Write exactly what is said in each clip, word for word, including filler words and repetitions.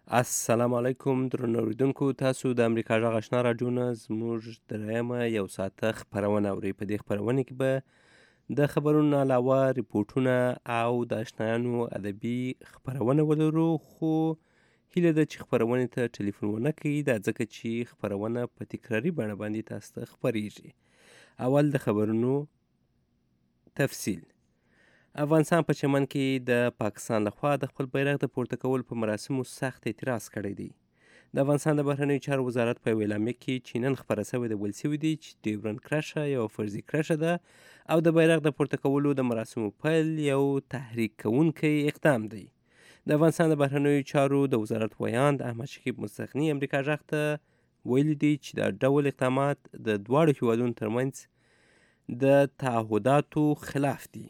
السلام علیکم درنو اوریدونکو، تاسو د امریکا غږ آشنا راډیو نه زموږ دریمه یو ساعته خپرونه اورئ. په دې خپرونه کې به د خبرونو نه علاوه ریپورټونه او د اشنایانو ادبي خپرونه ولرو، خو هیله ده چې خپرونې ته ټلیفون ونه کوئ، دا ځکه چې خپرونه په تکراري بڼه باندې تاسو ته خپریږي. اول د خبرونو تفصیل. افغانستان په چمن کې د پاکستان لخوا د خپل بیرغ د پورته کولو په مراسمو سخت اعتراض کړی دی. د افغانستان د بهرنیو چارو وزارت په یوه اعلامیه کې چې نن خپره سوې ده ویل سوي دي چې ډیورنډ کرښه یوه فرضي کرښه ده او د بیرغ د پورته کولو د مراسمو پیل یو تحریک کوونکی اقدام دی. د افغانستان د بهرنیو چارو د وزارت ویاند احمد شکیب مستغني امریکا غږ ته ویلي دي چې دا ډول اقدامات د دواړو هیوادونو ترمنځ د تعهداتو خلاف دي.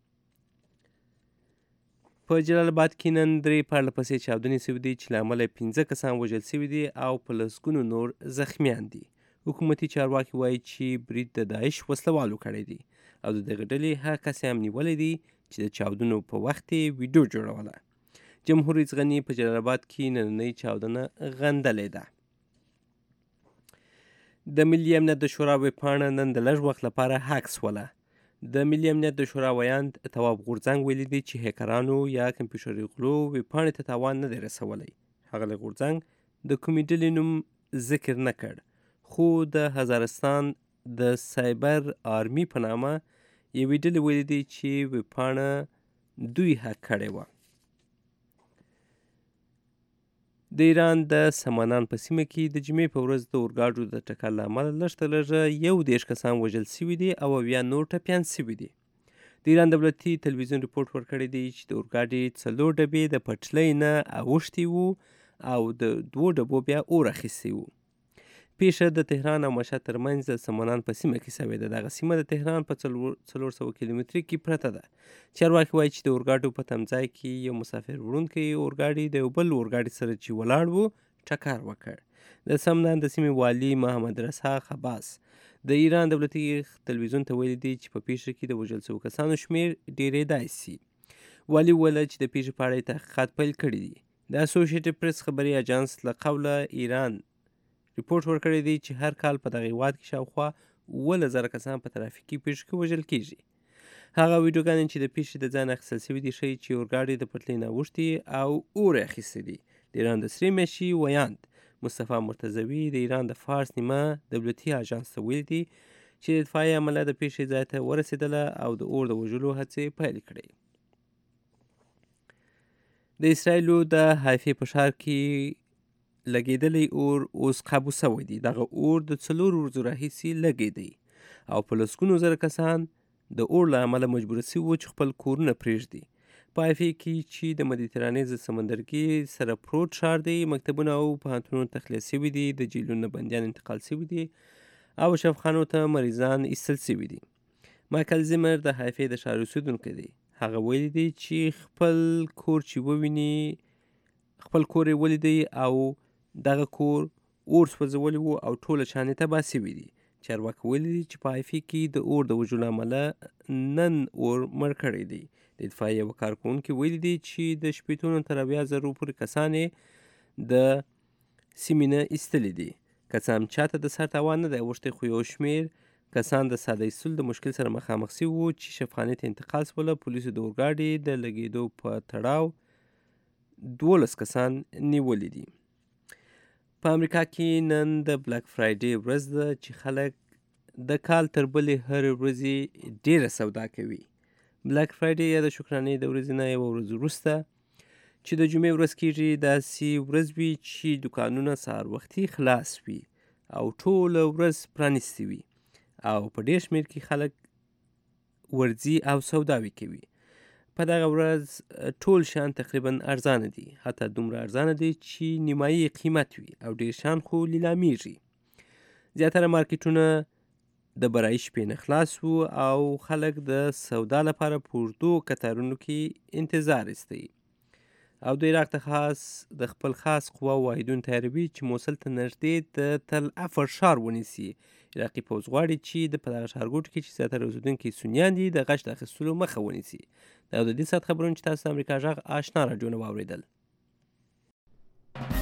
په جلال آباد کې نن درې پرله پسې چاودنې سوي دي چې له امله یې پنځه کسان وژل سوي دي او په لسګونو نور زخمیان دي. حکومتي چارواکي وایي چې برید د داعش وسلوالو کړی دی او د دغه ډلې هغه کس یې هم نیولی دی چې د چاودنو په وخت یې ویډیو جوړوله. جمهور رئیس غني په جلال آباد کې نننۍ چاودنه غندلې ده. د ملي امنیت د شورا ویبپاڼه نن د لږ وخت لپاره هک سوله. د ملي امنیت د شورا ویاند تواب غورځنګ ویلي دی چې هیکرانو یا کمپیوټري غلو ویبپاڼې ته تاوان نه دی رسولی. ښاغلی غورځنګ د کومې ډلې نوم ذکر نه کړ، خو د هزارستان د سایبر آرمي په نامه یوې ډلې ویلي دی چې ویبپاڼه دوی هک کړې وه. د ایران د سمنان په سیمه کې د جمعې په ورځ د اورګاډو د ټکر له امله لږ تر لږه یو دېرش کسان وژل سوي دي او اویا نور ټپیان سوي دي. د ایران دولتي تلویزیون رپورټ ورکړی دی چې د اورګاډي څلور ډبې د پټلۍ نه اوښتي وو او د دوو ډبو بیا اور اخیستی وو. پیښه د تهران او مشهد ترمنځ د سمنان په سیمه کې سوې ده. دغه سیمه د تهران په څلور سوه کیلومتري کې پرته ده. چارواکي وایي چې د اورګاډو په تمځای کې یو مسافر وړونکی اورګاډي د یو بل اورګاډي سره چې ولاړ و ټکر وکړ. د سمنان د سیمې والي محمد رسا خباس د ایران دولتي تلویزیون ته ویلي دي چې په پیښه کې د وژل شوو کسانو شمیر ډیریدای سي. والي وویل چې د پیښې په اړه تحقیقات پیل کړي دي. د اسوسییټډ پریس خبري اجانس له قوله ایران ریپورټ ورکړی دی چې هر کال په دغه هیواد کې شاوخوا اووه زره کسان په ترافیکي پیښو کې وژل کیږي. هغه ویډیوګانې چې د پیښې د ځای نه اخیستل سوي دي ښیي چې اورګاډي د پټلۍ نه اوښتي او اور یې اخیستی دی. د ایران د سرې میاشتې ویاند مصطفی مرتضوي د ایران د فارس نیمه دولتي اژانس ته ویلي دي چې د دفاعي عمله د پیښې ځای ته ورسېدله او د اور د وژلو هڅې پیل کړې. د اسرائیلو د حیفې په ښار کې لګېدلی اور اوس قابو سوی دی. دغه اور د څلورو ورځو راهیسې لګېدی او په لسګونو زره کسان د اور له امله مجبوره سوي وو چې خپل کورونه پرېږدي. په حیفې کې چې د مدیترانې ضد سمندرګي سره پروت ښار دی، مکتبونه او پوهنتونونه تخلیه سوي دي، د جیلونو بندیان انتقال سوي دي او شفخانو ته مریضان ایستل سوي دي. مایکل زیمر د حیفې د ښار اوسېدونکی دی. هغه ویلي دی چې خپل کور چې وویني خپل کور یې ولیدی او دغه کور اور سوځولی وو او ټوله شانې تباه سوي دي. چارواکي ویلي دي چې په حیفې کې د اور د وژلو امله نن اور مړ کړی دی. د دفاعي یوه کارکوونکي ویلي دي چې د شپېتو نه تر اویا زرو پورې کسان یې د سیمې نه ایستلي دي. که څه هم چاته د سر تاوان نه دی اوښتی، خو یو شمېر کسان د ساده ایستلو د مشکل سره مخامخ سوي وو چې شفخانې ته انتقال سوله. پولیسو د اورګاډي د لګېدو په تړاو دولس کسان نیولي دي. په امریکا کې نن د بلیک فرایډې ورځ ده چې خلک د کال تر بلې هرې ورځې ډیره سودا کوي. بلیک فرایډې یا د شکرانې د ورځې نه یوه ورځ وروسته چې د جمعې ورځ کېږي، داسې ورځ وي چې دوکانونه سهار وختي خلاص وي او ټوله ورځ پرانیستې وي او په ډېر شمېر کې خلک ورځي او سوداوي کوي. په دغه ورځ ټول شیان تقریبا ارزانه دي، حتی دومره ارزانه دي چې نیمایي قیمت وي او ډېر شیان خو لیلامیږي. زیاتره مارکیټونه د برایي شپې نه خلاص وو او خلک د سودا لپاره په اوږدو کتارونو کې انتظار ایستی او د عراق د خاص د خپل خاص قواو واحدونه تیاروي چې موصل ته نږدې د تل افر ښار ونیسي. عراقي پوځ غواړي چې د په دغه ښارګوټو کې چې زیاتره اوسېدونکي سنیان دي د غچ د اخیستلو مخه ونیسي. دا د دې ساعت خبرونه چې تاسو د امریکا غږ آشنا راډیو نه واورېدل.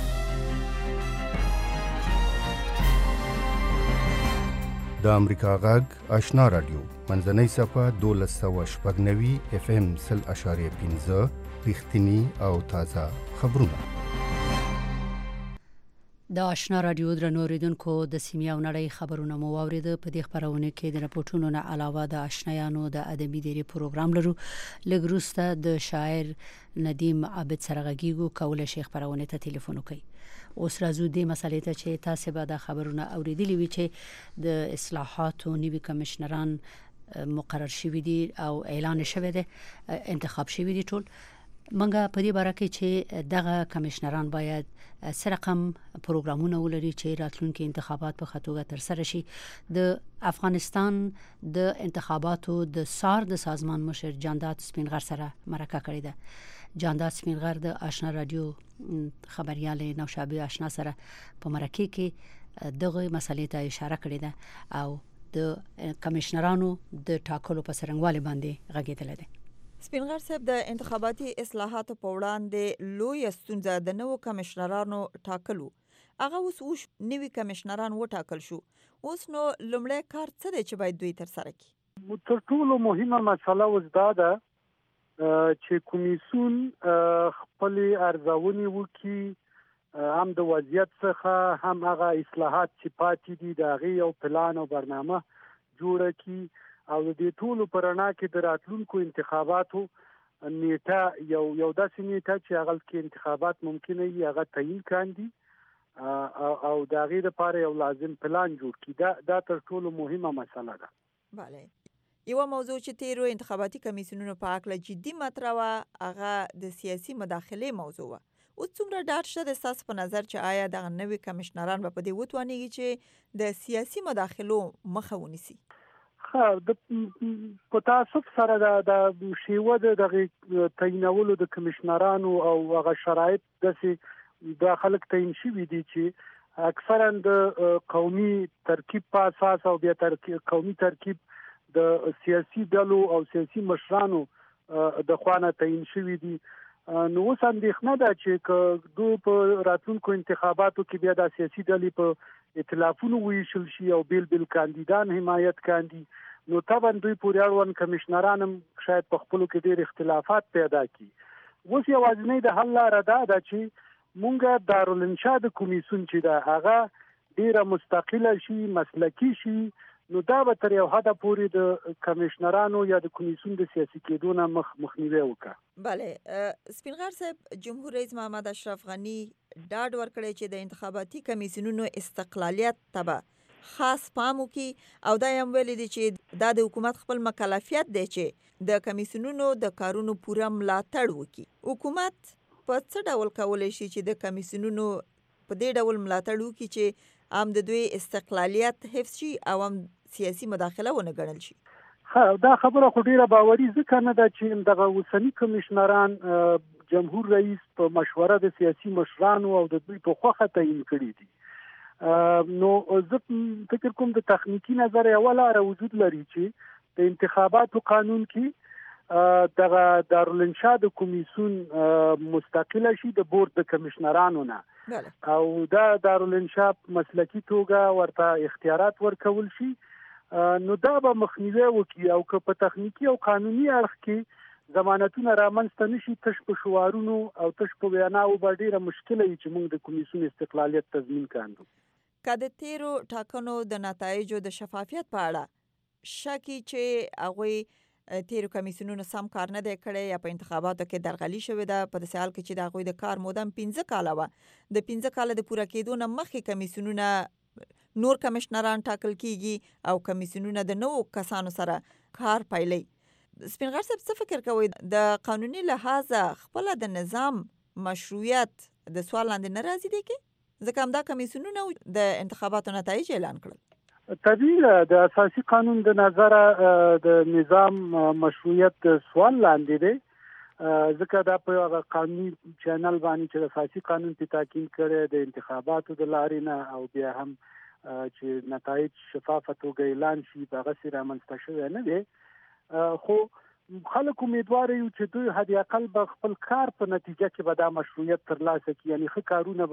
د امریکا غږ آشنا رادیو منځنۍ صفحه دولس سوه شپږ نوي اف ام سل اشاریه پنځه رښتینی او تازه خبرونه. د آشنا رادیو درنو اوریدونکو د سیمې او نړۍ خبرونه مو واورید. په دې خبرونه کې د راپورټونو نه علاوه د آشنایانو د ادبي ډیری پروګرام لرو. لږ وروسته د شاعر ندیم عابد سره غږیږو. کولای شي خبرونه ته ټلیفون وکړي. اوس راځو د مسلې ته چې تاسو به د خبرونه اوریدلی وي چې د اصلاحاتو نیوي کمشنران مقرر شوي دي او اعلان شوی دی، انتخاب شوی دي. ټول منګه په دې باره کې چې دغه کمشنران باید سره رقم پروګرامونه ولري چې راتلونکي انتخابات په خطوګه تر سره شي. د افغانستان د انتخاباتو د سار د سازمان مشر جانداد سپینغر سره مرکه کړې ده. جانداد سپینغر د آشنا رادیو خبريال نوشابه آشنا سره په مرکه کې دغه مسلې ته اشاره کړې ده او د کمشنرانو د ټاکلو په سرنګوالي باندې غږېدل دي. سپینغر صاحب، د انتخاباتي اصلاحاتو په وړاندې لوی ستونزه د نوو کمشنرانو ټاکلو. هغه اوس اوس نوي کمشنران وټاکل شو. اوس نو لومړی کار څه دی چې باید دوی تر سره کړي؟ تر ټولو مهمه مسله اوس دا ده چې کمیسیون خپل ارزونې وکړي، هم د وضعیت څخه هم هغه اصلاحات چې پاتې دي د هغې یو پلان او برنامه جوړه کړي او د دې ټولو په رڼا کې د راتلونکو انتخاباتو نیټه یو یو داسې نیټه چې هغه کې انتخابات ممکنه وي هغه تعیین کاندي او د هغې لپاره یو لازم پلان جوړ کړي. دا دا تر ټولو مهمه مسله ده. بله، یوه موضوع چې تیرو انتخاباتي کمیسیونونو په هکله جدي مطرح وه هغه د سیاسي مداخلې موضوع وه. اوس څومره ډاډ شته د ستاسو په نظر چې آیا دغه نوي کمشنران به په دې وتوانیږي چې د سیاسي مداخلو مخه ونیسي؟ د په تاسف سره د شیوه د دغه تعینولو د کمشنرانو او هغه شرایط داسې د خلک تعین شوي دي چې اکثرا د قومي ترکیب په اساس او بیا ترکیب قومي ترکیب د سیاسي ډلو او سیاسي مشرانو د خوانه تعین شوي دي. نو اوس اندېښنه ده چې دوی په راتلونکو انتخاباتو کې بیا د سیاسي ډلې په ائتلافونو ویشل شي او بیل بیل کاندیدان حمایت کاندي، نو طبعا دوی پورې اړوند کمشنران هم شاید په خپلو کې ډېر اختلافات پیدا کړي. اوس یوازینۍ د حل لاره دا ده چې مونږ دارالانشا د کمیسیون چې ده هغه ډېره مستقله شي، مسلکي شي، نو دا به تر یو حده پورې د کمشنرانو یا د کمیسیون د سیاسي کېدو نه مخ مخنیوی وکړه. بله، سپینغر صاحب، جمهور رئیس محمد اشرف غني ډاډ ورکړی چې د انتخاباتي کمیسیونونو استقلالیت ته به خاص پام وکړي او دا هم ویلي دي چې دا د حکومت خپل مکلفیت دی چې د کمیسیونونو د کارونو پوره ملاتړ وکړي. حکومت په څه ډول کولی شي چې د کمیسیونونو په دې ډول ملاتړ وکړي چې هم د دوی استقلالیت حفظ شي او هم سیاسي مداخله ونه ګڼل شي؟ دا خبره خو ډیره باوري ځکه نه ده چې دغه اوسني کمشنران جمهور رئیس په مشوره د سیاسي مشرانو او د دوی په خوښه تعیین کړي دي. نو زه فکر کوم د تخنیکی نظر یوه لاره وجود لري چې د انتخاباتو قانون کې دغه دارالانشا د کمیسیون مستقله شي د بورډ د کمشنرانو نه، او دا دارالانشا مسلکی توګه ورته اختیارات ورکول شي. نو دا به مخنیوی وکړي او که په تخنیکی او قانوني اړخ کې ضمانتونه رامنځته نشي، تش په شعارونو او تش په ویناو به ډېره مشکله وي چې موږ د کمیسیون استقلالیت تضمین کاندو. که د تیرو ټاکنو د نتایجو د شفافیت په اړه شکی چې هغوی تیرو کمیسیونونو سم کار نه دی کړی یا په انتخاباتو کې درغلي شوې ده، په داسې حال کې چې د هغوی د کار موده پنځه کاله وه، د پنځه کاله د پوره کېدو نه مخکې کمیسیونونه نور کمشنران ټاکل کیږي او کمیسیونونه د نوو کسانو سره کار پیلوي. سپینغر صاحب، څه فکر کوئ د قانوني لحاظه خپله د نظام مشروعیت د سوال لاندې نه راځي دی کې؟ ځکه همدا کمیسیونونه د انتخاباتو نتایج اعلان کړل. طبیعي د اساسي قانون د نظره د نظام مشروعیت د سوال لاندې دی، ځکه دا په هغه قانوني چینل باندې چې د اساسي قانون په تاکید کړی د انتخاباتو د لارې نه او بیا هم چې نتایج شفافه توګه اعلان شي په هغه سره رامنځته شوی نه دی. خو خلک امیدوار یو چې دوی حد اقل به خپل کار په نتیجه کې به دا مشروعیت ترلاسه کړي، یعنې ښه کارونه